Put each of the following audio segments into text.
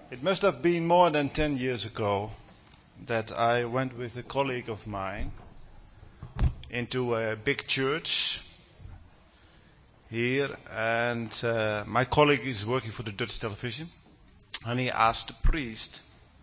It must have been more than 10 years ago that I went with a colleague of mine into a big church here, and my colleague is working for the Dutch television, and he asked the priest,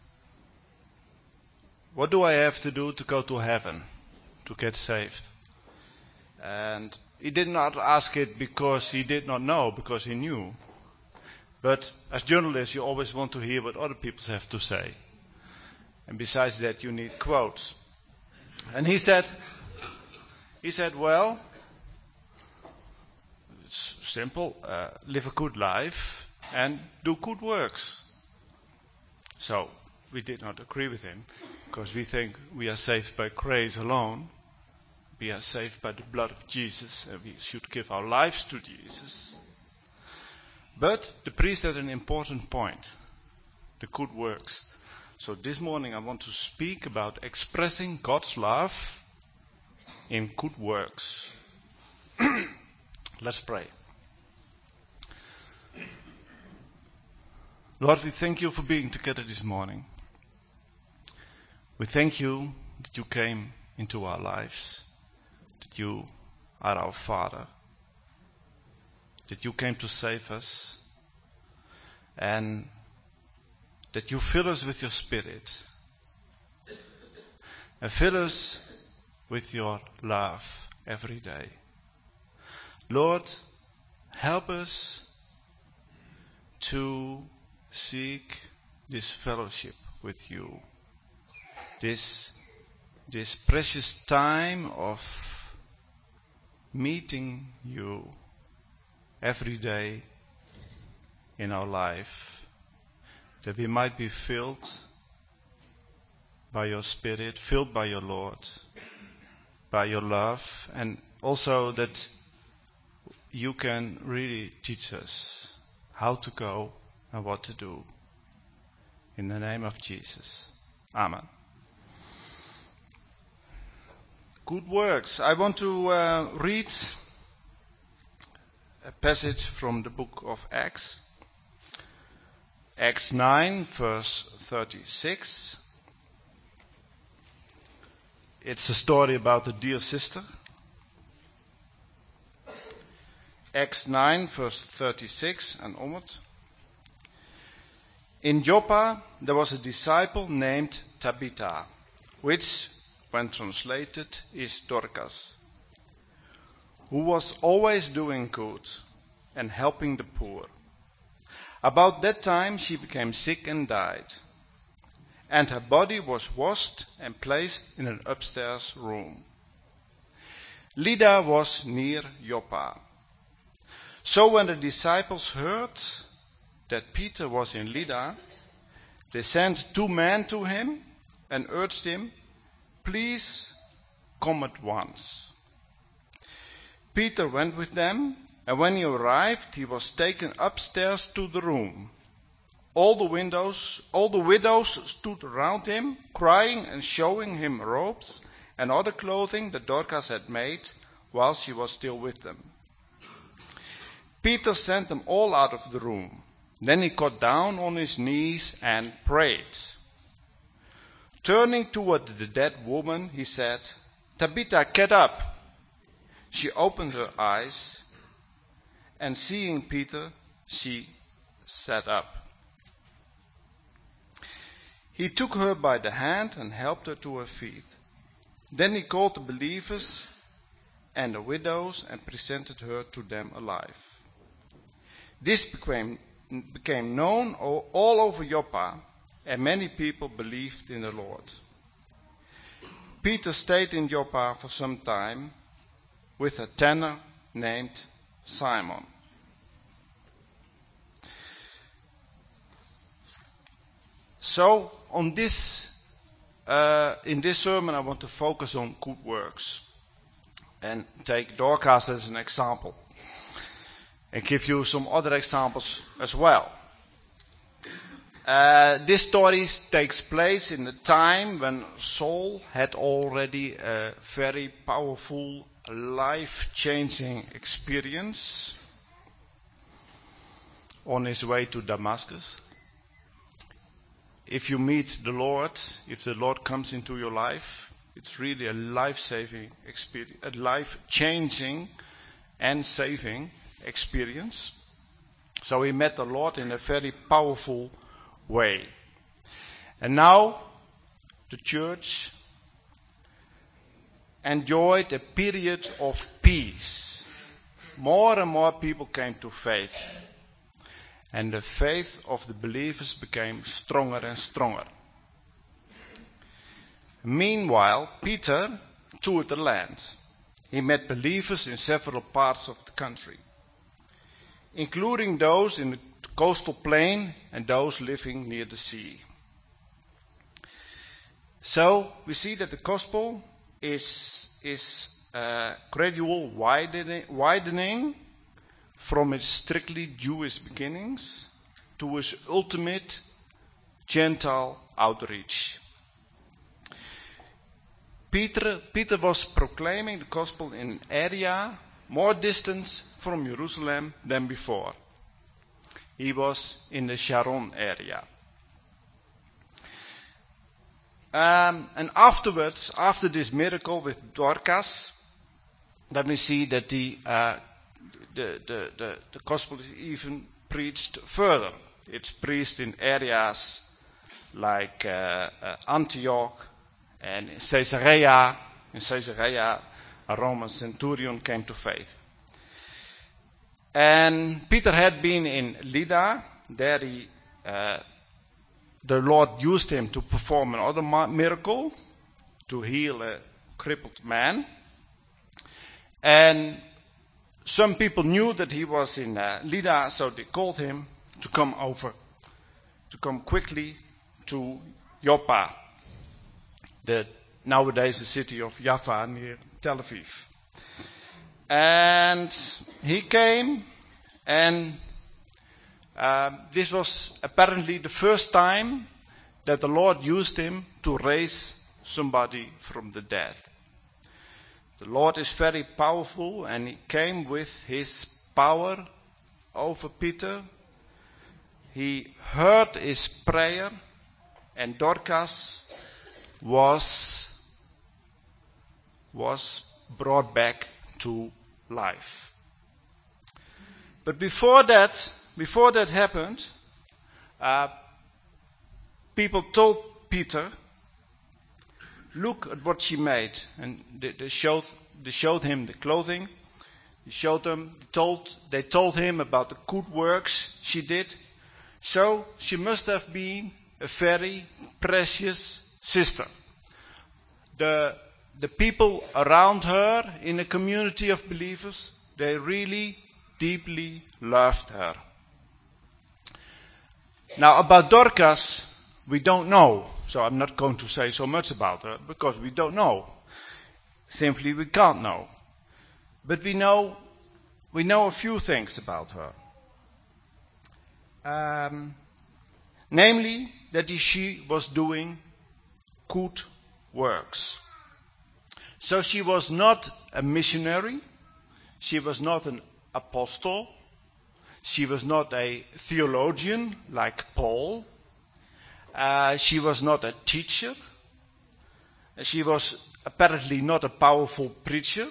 "What do I have to do to go to heaven, to get saved?" And he did not ask it because he did not know, because he knew. But as journalists, you always want to hear what other people have to say. And besides that, you need quotes. And he said, well, it's simple. Live a good life and do good works. So we did not agree with him, because we think we are saved by grace alone. We are saved by the blood of Jesus, and we should give our lives to Jesus. But the priest had an important point, the good works. So this morning I want to speak about expressing God's love in good works. Let's pray. Lord, we thank you for being together this morning. We thank you that you came into our lives, that you are our Father, that you came to save us, and that you fill us with your Spirit, and fill us with your love every day. Lord, help us to seek this fellowship with you, this precious time of meeting you every day in our life, that we might be filled by your Spirit, filled by your Lord, by your love, and also that you can really teach us how to go and what to do. In the name of Jesus. Amen. Good works. I want to read a passage from the book of Acts. Acts 9, verse 36. It's a story about a dear sister. Acts 9, verse 36 and onward. In Joppa there was a disciple named Tabitha, which, when translated, is Dorcas, who was always doing good and helping the poor. About that time she became sick and died, and her body was washed and placed in an upstairs room. Lydda was near Joppa. So when the disciples heard that Peter was in Lydda, they sent 2 men to him and urged him, "Please come at once." Peter went with them, and when he arrived, he was taken upstairs to the room. All the widows stood around him, crying and showing him robes and other clothing that Dorcas had made while she was still with them. Peter sent them all out of the room. Then he got down on his knees and prayed. Turning toward the dead woman, he said, "Tabitha, get up." She opened her eyes, and seeing Peter, she sat up. He took her by the hand and helped her to her feet. Then he called the believers and the widows and presented her to them alive. This became known all over Joppa, and many people believed in the Lord. Peter stayed in Joppa for some time with a tanner named Simon. So, in this sermon I want to focus on good works and take Dorcas as an example, and give you some other examples as well. This story takes place in the time when Saul had already a very powerful, life-changing experience on his way to Damascus. if you meet the Lord, if the Lord comes into your life, it's really a life-saving experience, a life-changing and saving experience. So he met the Lord in a very powerful way. And now the church enjoyed a period of peace. More and more people came to faith. And the faith of the believers became stronger and stronger. Meanwhile, Peter toured the land. He met believers in several parts of the country, including those in the coastal plain and those living near the sea. So we see that the gospel is gradual widening from its strictly Jewish beginnings to its ultimate Gentile outreach. Peter was proclaiming the gospel in an area more distant from Jerusalem than before. He was in the Sharon area. And afterwards, after this miracle with Dorcas, then we see that the gospel is even preached further. It's preached in areas like Antioch and Caesarea. In Caesarea, a Roman centurion came to faith. And Peter had been in Lydda. There the Lord used him to perform another miracle, to heal a crippled man. And some people knew that he was in Lydda, so they called him to come quickly to Joppa, nowadays the city of Jaffa near Tel Aviv. And he came, and this was apparently the first time that the Lord used him to raise somebody from the dead. The Lord is very powerful, and he came with his power over Peter. He heard his prayer, and Dorcas was brought back to life. But before that happened, people told Peter, "Look at what she made." And they showed him the clothing. They told him about the good works she did. So she must have been a very precious sister. The people around her in the community of believers, they really deeply loved her. Now about Dorcas, we don't know. So I'm not going to say so much about her, because we don't know. Simply we can't know. But we know a few things about her. Namely, that she was doing good works. So she was not a missionary. She was not an apostle. She was not a theologian like Paul. She was not a teacher. She was apparently not a powerful preacher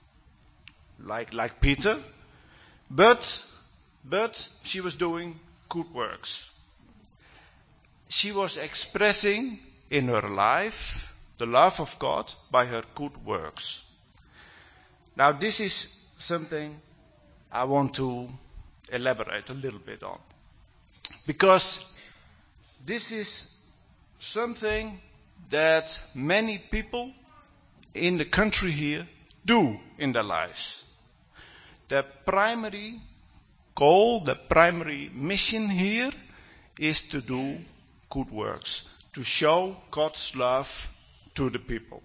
like Peter. But she was doing good works. She was expressing in her life the love of God by her good works. Now this is something I want to elaborate a little bit on. Because this is something that many people in the country here do in their lives. The primary goal, the primary mission here is to do good works, to show God's love to the people.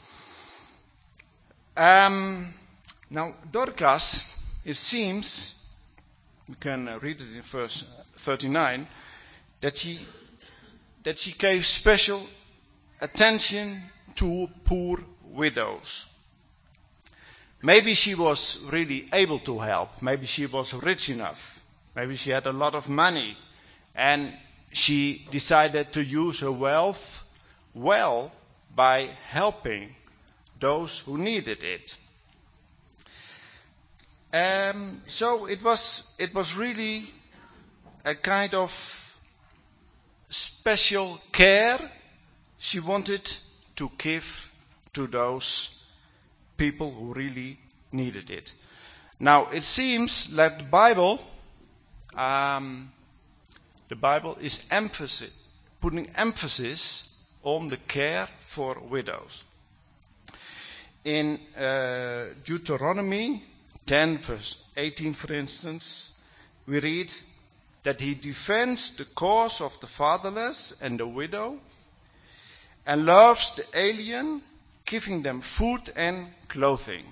Now Dorcas, it seems, we can read it in verse 39, that she gave special attention to poor widows. Maybe she was really able to help. Maybe she was rich enough. Maybe she had a lot of money. And she decided to use her wealth well by helping those who needed it. So it was really a kind of special care she wanted to give to those people who really needed it. Now it seems that the Bible is putting emphasis on the care for widows. In Deuteronomy 10 verse 18, for instance, we read that he defends the cause of the fatherless and the widow and loves the alien, giving them food and clothing.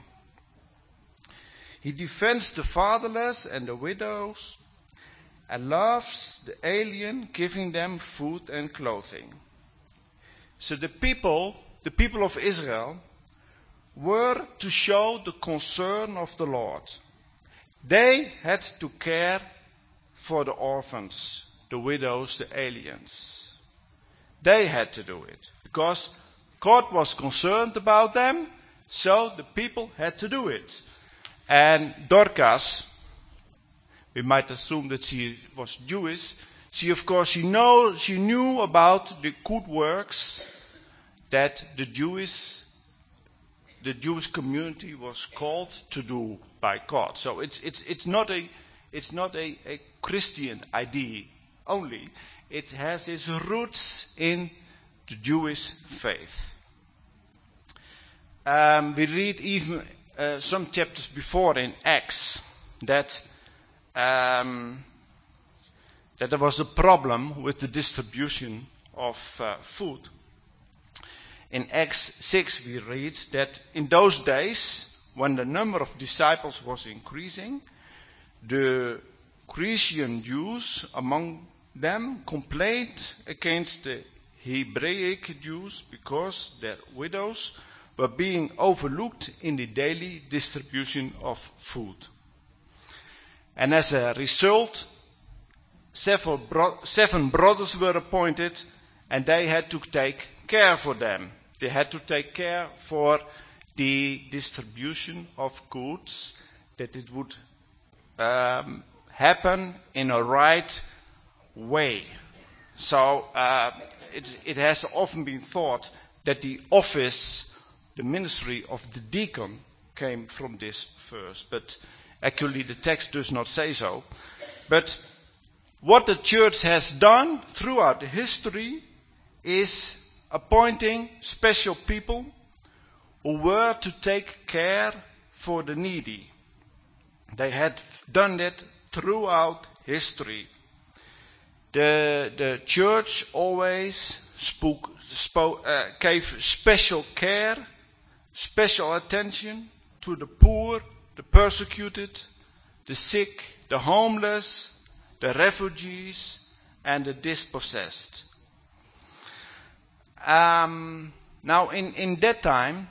He defends the fatherless and the widows and loves the alien, giving them food and clothing. So the people of Israel were to show the concern of the Lord. They had to care for the orphans, the widows, the aliens. They had to do it because God was concerned about them, so the people had to do it. And Dorcas, we might assume that she was Jewish. She knew about the good works that the Jewish community was called to do by God. So it's not a Christian idea only. It has its roots in the Jewish faith. We read even some chapters before in Acts that there was a problem with the distribution of food. In Acts 6 we read that in those days, when the number of disciples was increasing, the Grecian Jews among them complained against the Hebraic Jews because their widows were being overlooked in the daily distribution of food. And as a result, 7 brothers were appointed, and they had to take care for them. They had to take care for the distribution of goods, that it would happen in a right way. So it has often been thought that the ministry of the deacon came from this verse, but actually the text does not say so. But what the church has done throughout history is appointing special people who were to take care for the needy. They had done that throughout history. The church always gave special care, special attention to the poor, the persecuted, the sick, the homeless, the refugees, and the dispossessed. Now, in that time,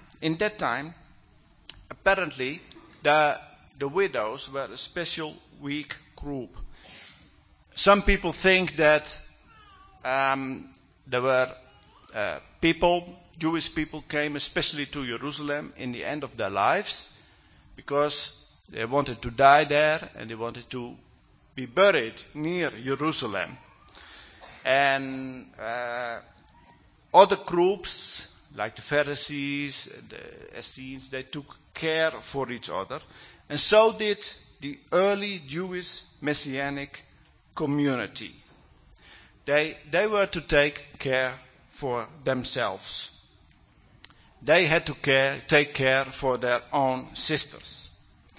apparently the widows were a special weak group. Some people think that there were Jewish people came especially to Jerusalem in the end of their lives because they wanted to die there and they wanted to be buried near Jerusalem. And other groups, like the Pharisees and the Essenes, they took care for each other. And so did the early Jewish Messianic community. They were to take care for themselves. They had to take care for their own sisters.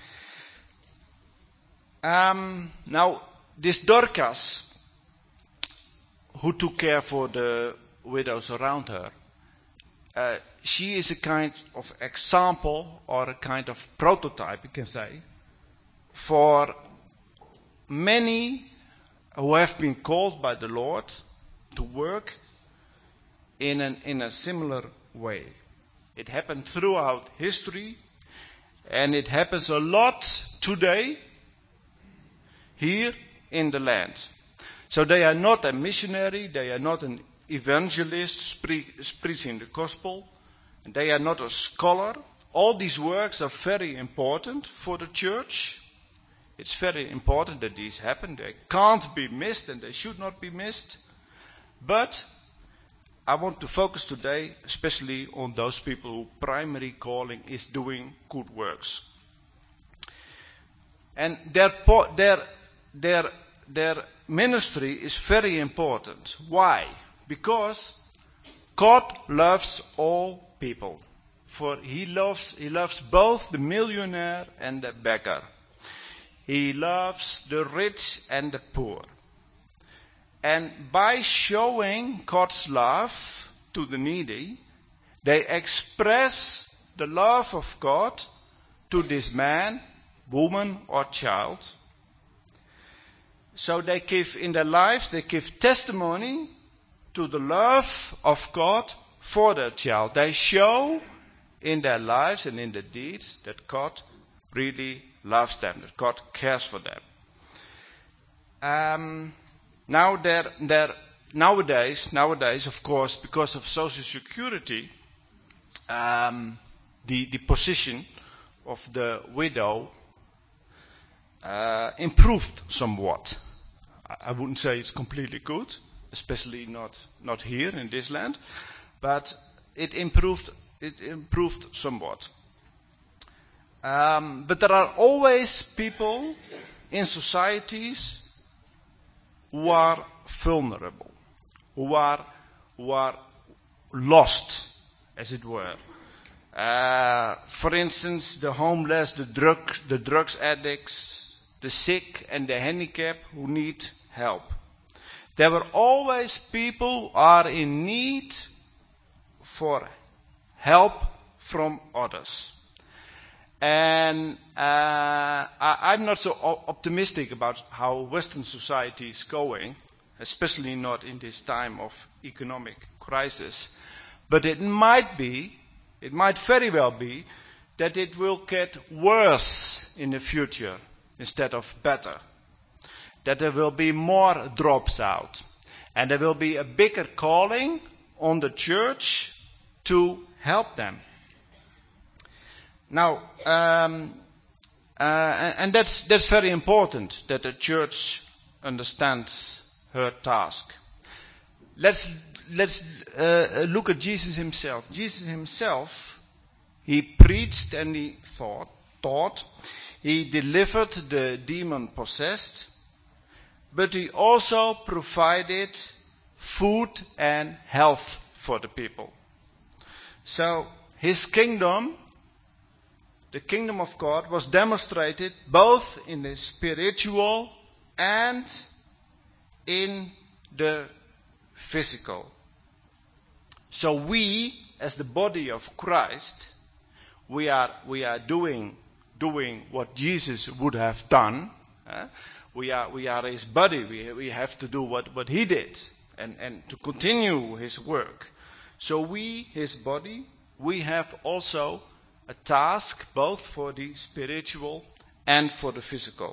Now, this Dorcas, who took care for the widows around her, she is a kind of example or a kind of prototype, you can say, for many who have been called by the Lord to work in a similar way. It happened throughout history, and it happens a lot today here in the land. So they are not a missionary, they are not an evangelist preaching the gospel, and they are not a scholar. All these works are very important for the church. It's very important that these happen. They can't be missed and they should not be missed. But I want to focus today especially on those people whose primary calling is doing good works. And their ministry is very important. Why? Because God loves all people. For he loves both the millionaire and the beggar. He loves the rich and the poor. And by showing God's love to the needy, they express the love of God to this man, woman, or child. So they give in their lives, they give testimony to the love of God for their child. They show in their lives and in their deeds that God really loves them, that God cares for them. Nowadays, of course, because of Social Security, the position of the widow improved somewhat. I wouldn't say it's completely good, especially not here in this land, but it improved somewhat. But there are always people in societies who are vulnerable, who are lost, as it were. For instance, the homeless, the drugs addicts, the sick and the handicapped who need help. There were always people who are in need for help from others. And I'm not so optimistic about how Western society is going, especially not in this time of economic crisis. But it might very well be, that it will get worse in the future instead of better. That there will be more drops out. And there will be a bigger calling on the church to help them. Now, and that's very important, that the church understands her task. Let's look at Jesus himself. Jesus himself, he preached and he taught. He delivered the demon-possessed, but he also provided food and health for the people. So his kingdom, the kingdom of God, was demonstrated both in the spiritual and in the physical. So we, as the body of Christ, we are doing what Jesus would have done. We are his body. We have to do what he did and to continue his work. So we, his body, we have also a task both for the spiritual and for the physical.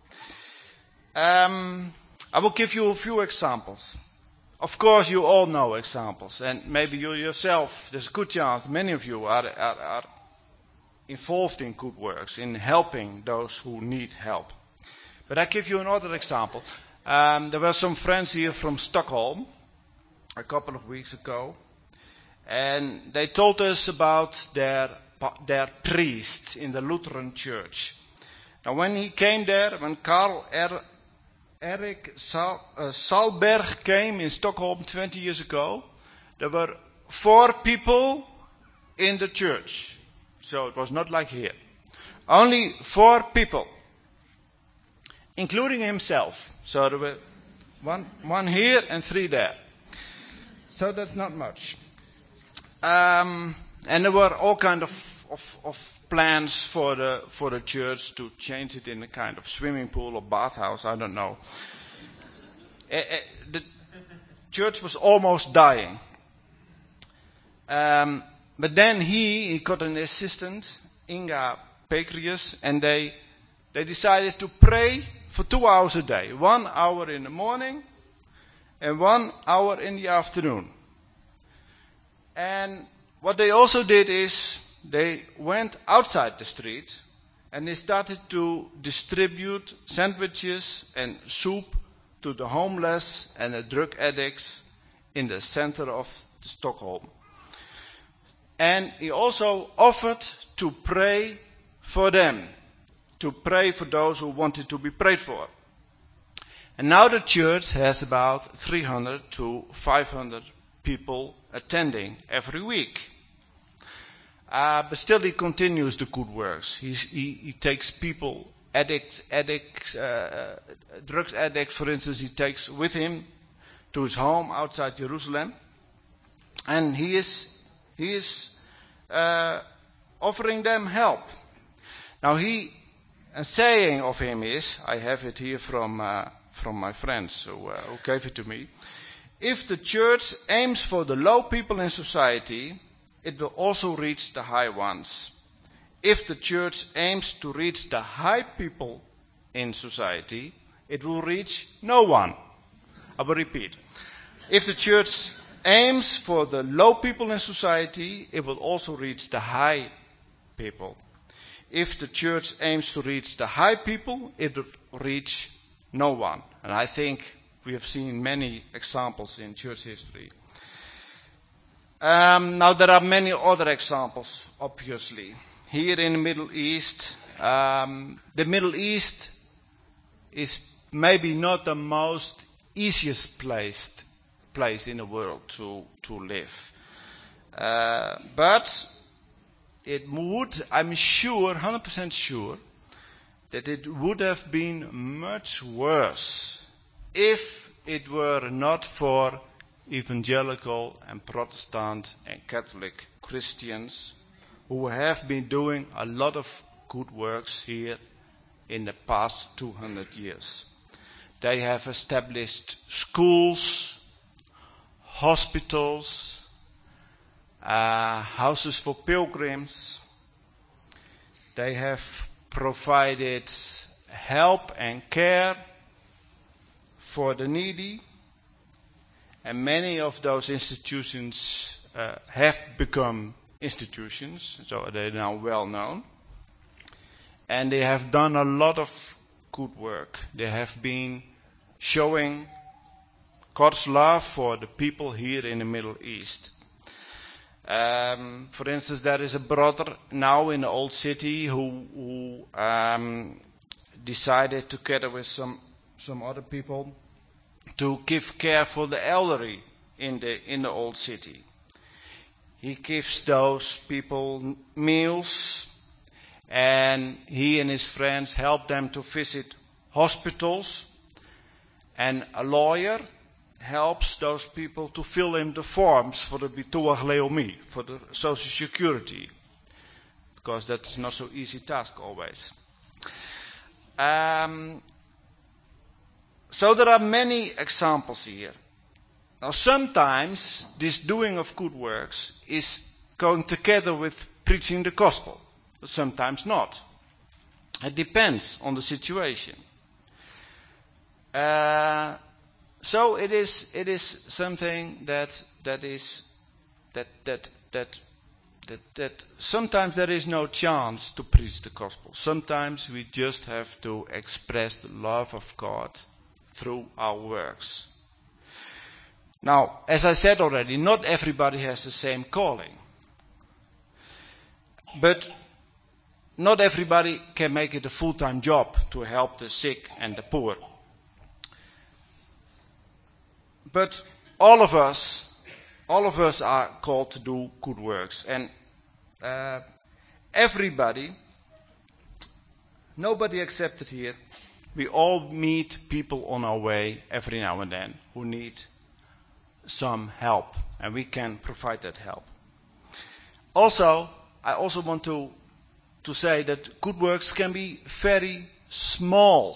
I will give you a few examples. Of course, you all know examples, and maybe you yourself, there's a good chance many of you are involved in good works, in helping those who need help. But I give you another example. There were some friends here from Stockholm a couple of weeks ago, and they told us about their priest in the Lutheran Church. Now, when he came there, when Karl Erik Salberg came in Stockholm 20 years ago, there were 4 people in the church. So it was not like here. Only 4 people, including himself. So there were one here and 3 there. So that's not much. And there were all kind of plans for the church to change it in a kind of swimming pool or bathhouse, I don't know. The church was almost dying. But then he got an assistant, Inga Pekrius, and they decided to pray for 2 hours a day. 1 hour in the morning and 1 hour in the afternoon. And what they also did is they went outside the street and they started to distribute sandwiches and soup to the homeless and the drug addicts in the center of Stockholm. And he also offered to pray for them, to pray for those who wanted to be prayed for. And now the church has about 300 to 500 people attending every week. But still he continues the good works. He takes people, drugs addicts, for instance, he takes with him to his home outside Jerusalem. And he is offering them help. Now a saying of him is, I have it here from my friends who gave it to me. If the church aims for the low people in society, it will also reach the high ones. If the church aims to reach the high people in society, it will reach no one. I will repeat. If the church aims for the low people in society, it will also reach the high people. If the church aims to reach the high people, it will reach no one. And I think we have seen many examples in church history. Now there are many other examples, obviously. Here in the Middle East, the Middle East is maybe not the most easiest place in the world to live. But it would, I'm sure, 100% sure, that it would have been much worse if it were not for evangelical and Protestant and Catholic Christians who have been doing a lot of good works here in the past 200 years. They have established schools, hospitals, houses for pilgrims. They have provided help and care for the needy. And many of those institutions have become institutions, so they're now well known. And they have done a lot of good work. They have been showing God's love for the people here in the Middle East. For instance, there is a brother now in the Old City who decided, together with some other people, to give care for the elderly in the Old City. He gives those people meals, and he and his friends help them to visit hospitals, and a lawyer helps those people to fill in the forms for the Bitoach Leumi, for the Social Security, because that's not so easy task always. So there are many examples here. Now sometimes this doing of good works is going together with preaching the gospel, but sometimes not. It depends on the situation. So it is something that sometimes there is no chance to preach the gospel. Sometimes we just have to express the love of God through our works. Now, as I said already, not everybody has the same calling. But not everybody can make it a full-time job to help the sick and the poor. But all of us are called to do good works. And everybody, nobody excepted here, we all meet people on our way every now and then who need some help, and we can provide that help. Also, I also want to say that good works can be very small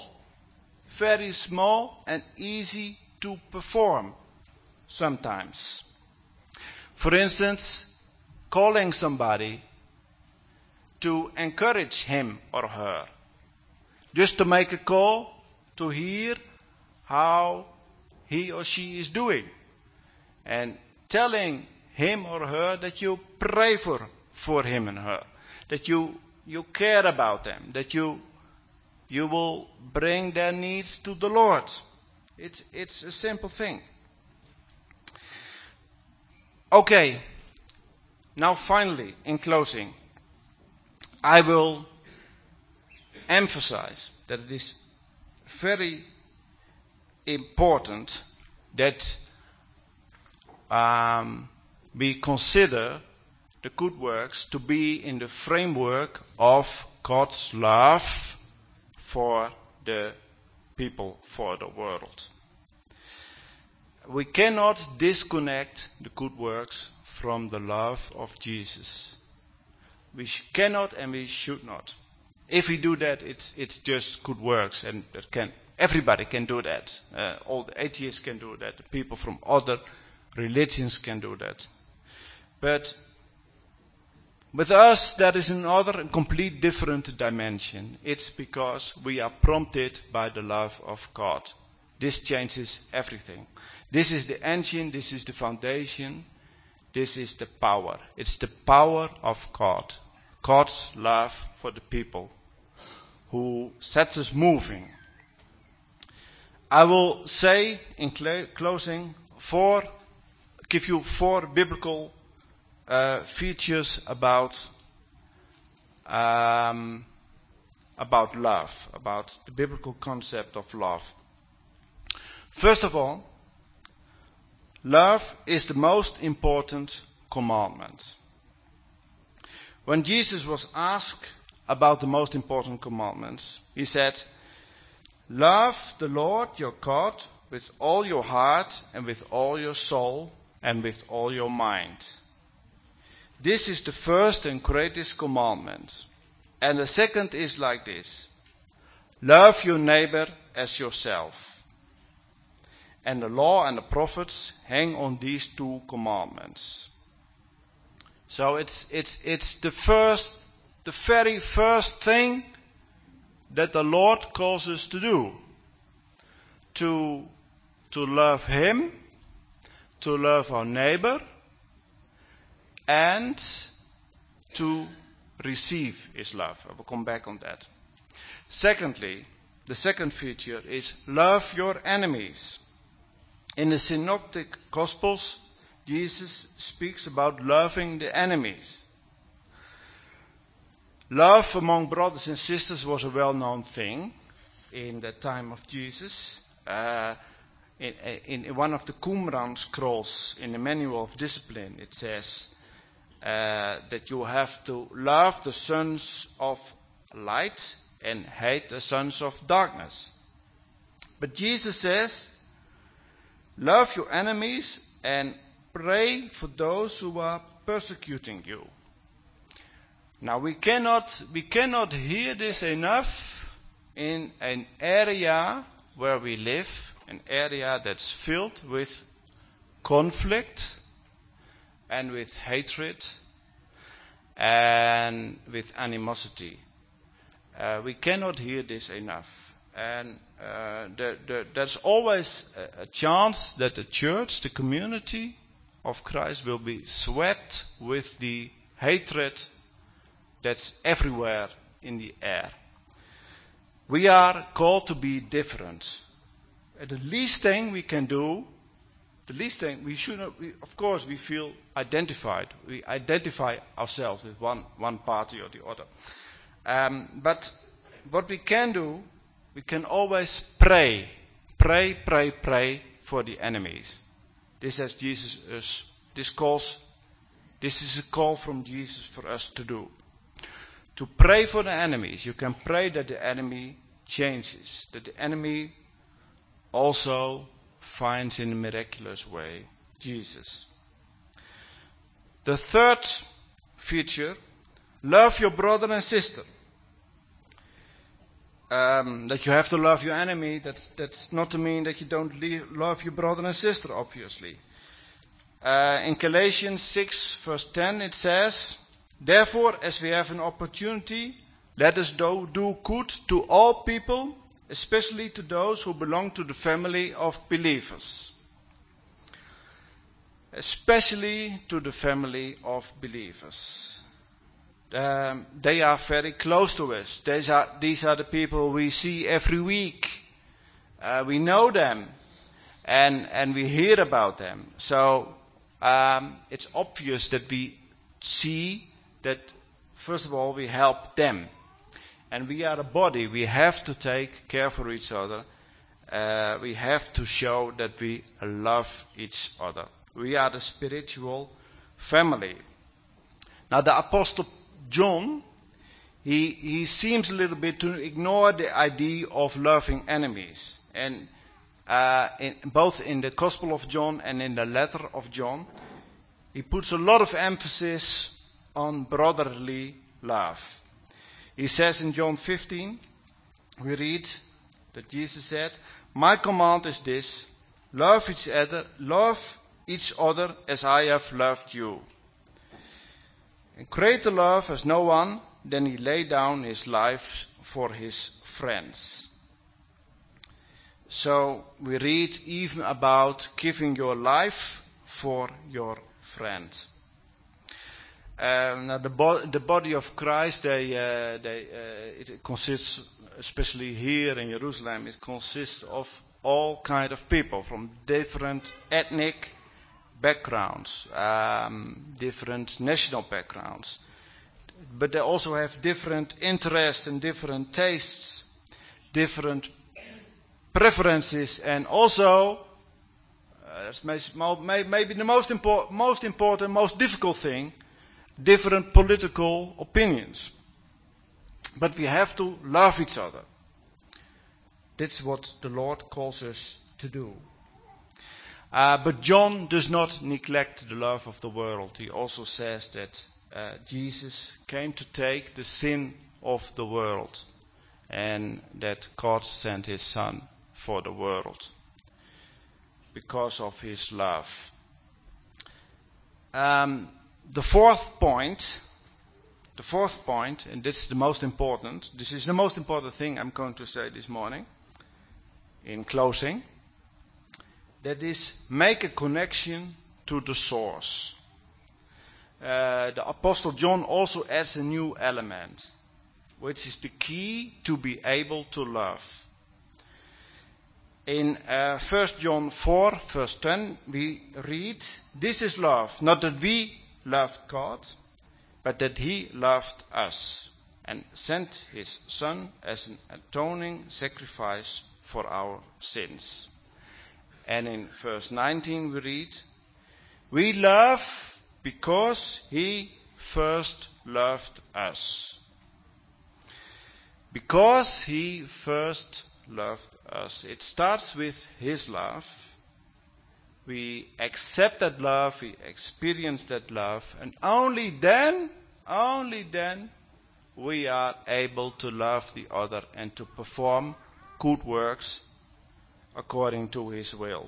and easy to perform sometimes. For instance, calling somebody to encourage him or her. Just to make a call to hear how he or she is doing. And telling him or her that you pray for him and her. That you care about them. That you will bring their needs to the Lord. It's a simple thing. Okay. Now finally, in closing, I will emphasize that it is very important that we consider the good works to be in the framework of God's love for the people, for the world. We cannot disconnect the good works from the love of Jesus. We cannot and we should not. If we do that, it's just good works, and everybody can do that. All the atheists can do that. The people from other religions can do that. But with us, there is another complete different dimension. It's because we are prompted by the love of God. This changes everything. This is the engine, this is the foundation, this is the power. It's the power of God. God's love for the people who sets us moving. I will say in closing give you 4 biblical features about love, about the biblical concept of love. First of all, love is the most important commandment. When Jesus was asked about the most important commandments, he said, "Love the Lord your God with all your heart and with all your soul and with all your mind. This is the first and greatest commandment. And the second is like this: love your neighbor as yourself. And the law and the prophets hang on these 2 commandments." So it's the very first thing that the Lord calls us to do. To love Him, to love our neighbor, and to receive His love. I will come back on that. Secondly, the second feature is love your enemies. In the Synoptic Gospels, Jesus speaks about loving the enemies. Love among brothers and sisters was a well-known thing in the time of Jesus. In one of the Qumran scrolls in the Manual of Discipline, it says that you have to love the sons of light and hate the sons of darkness. But Jesus says, love your enemies and pray for those who are persecuting you. Now we cannot hear this enough in an area where we live, an area that's filled with conflict and with hatred and with animosity. We cannot hear this enough. And there's always a chance that the church, the community of Christ, will be swept with the hatred that's everywhere in the air. We are called to be different. The least thing we can do, of course we feel identified. We identify ourselves with one party or the other. But what we can do, we can always pray for the enemies. This is a call from Jesus for us to do. To pray for the enemies. You can pray that the enemy changes, that the enemy also finds in a miraculous way Jesus. The third feature, love your brother and sister. That you have to love your enemy, that's not to mean that you don't love your brother and sister, obviously. In Galatians 6 verse 10 it says, "Therefore, as we have an opportunity, let us do good to all people, especially to those who belong to the family of believers. Especially to the family of believers. They are very close to us. These are the people we see every week. We know them, and we hear about them. So it's obvious that we see that, first of all, we help them. And we are a body. We have to take care for each other. We have to show that we love each other. We are the spiritual family. Now the Apostle John, he seems a little bit to ignore the idea of loving enemies. And both in the Gospel of John and in the letter of John, he puts a lot of emphasis on brotherly love. He says in John 15, we read that Jesus said, "My command is this, love each other as I have loved you. And greater love has no one than he laid down his life for his friends." So we read even about giving your life for your friend. Now the body of Christ, it consists, especially here in Jerusalem, it consists of all kind of people from different ethnic backgrounds, different national backgrounds. But they also have different interests and different tastes, different preferences, and also, that's maybe the most important, most difficult thing, different political opinions. But we have to love each other. That's what the Lord calls us to do. But John does not neglect the love of the world. He also says that Jesus came to take the sin of the world, and that God sent his Son for the world because of his love. The fourth point, and this is the most important thing I'm going to say this morning in closing, that is, make a connection to the source. The Apostle John also adds a new element, which is the key to be able to love. In 1 John 4, verse 10, we read, "This is love, not that we loved God, but that he loved us and sent his Son as an atoning sacrifice for our sins." And in verse 19 we read, "We love because he first loved us." Because he first loved us. It starts with his love. We accept that love, we experience that love, and only then we are able to love the other and to perform good works according to his will.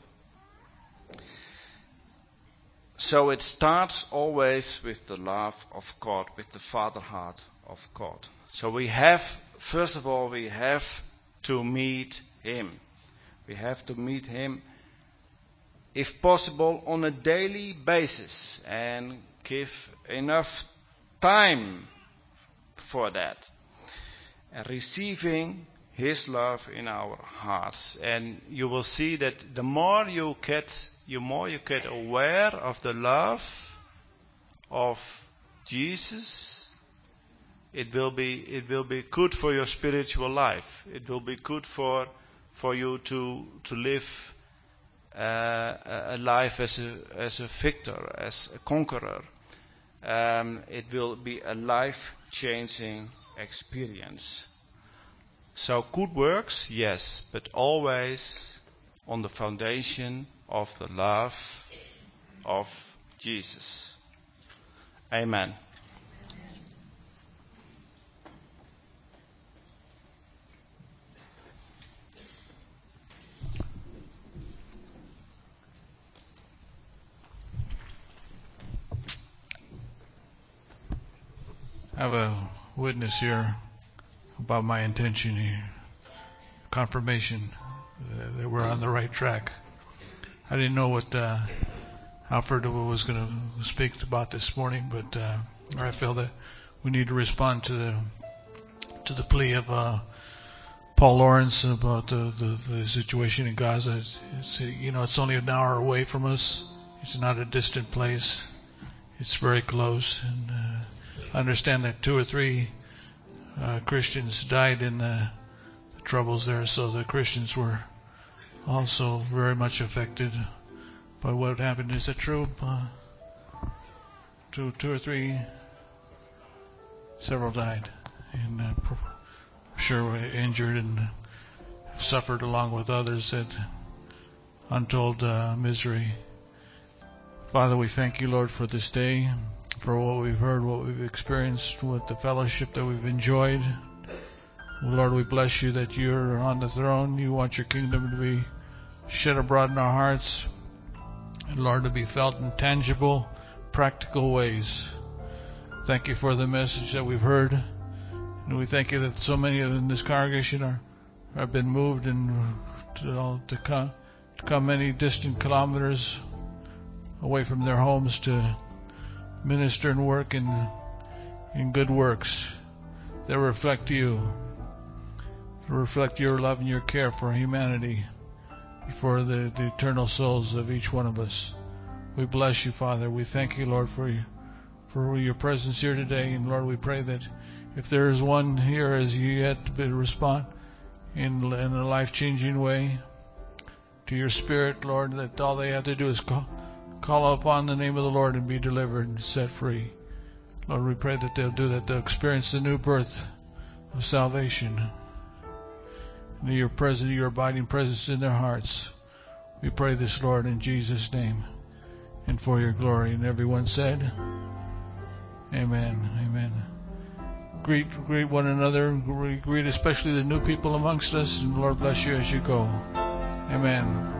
So it starts always with the love of God, with the Father heart of God. So first of all, we have to meet him. We have to meet him, if possible, on a daily basis, and give enough time for that. And receiving his love in our hearts. And you will see that the more you get aware of the love of Jesus, it will be good for your spiritual life. It will be good for you to live a life as a victor, as a conqueror. It will be a life-changing experience. So good works, yes, but always on the foundation of the love of Jesus. Amen. I have a witness here about my intention here. A confirmation that we're on the right track. I didn't know what Alfred was going to speak about this morning, but I feel that we need to respond to the plea of Paul Lawrence about the situation in Gaza. It's only an hour away from us. It's not a distant place. It's very close, and I understand that 2 or 3 Christians died in the troubles there, so the Christians were also very much affected by what happened. Is that true? 2 or 3, several died, and sure were injured and suffered along with others that untold misery. Father, we thank you, Lord, for this day, for what we've heard, what we've experienced, with the fellowship that we've enjoyed. Lord, we bless you that you're on the throne. You want your kingdom to be shed abroad in our hearts, and Lord, to be felt in tangible, practical ways. Thank you for the message that we've heard, and we thank you that so many in this congregation have been moved and to come many distant kilometers away from their homes to minister and work in good works that reflect you, to reflect your love and your care for humanity, for the eternal souls of each one of us. We bless you, Father. We thank you, Lord, for your presence here today. And Lord, we pray that if there is one here as yet to respond in a life-changing way to your Spirit, Lord, that all they have to do is call upon the name of the Lord and be delivered and set free. Lord, we pray that they'll do that. They'll experience the new birth of salvation. And your presence, your abiding presence in their hearts. We pray this, Lord, in Jesus' name and for your glory. And everyone said, Amen. Amen. Greet one another. Greet especially the new people amongst us. And Lord bless you as you go. Amen.